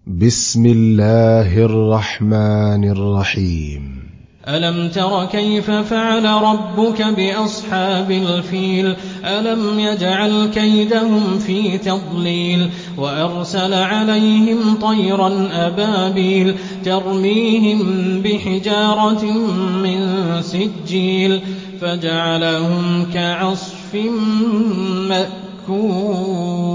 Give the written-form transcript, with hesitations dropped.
بسم الله الرحمن الرحيم ألم تر كيف فعل ربك بأصحاب الفيل ألم يجعل كيدهم في تضليل وأرسل عليهم طيرا أبابيل ترميهم بحجارة من سجيل فجعلهم كعصف مأكول.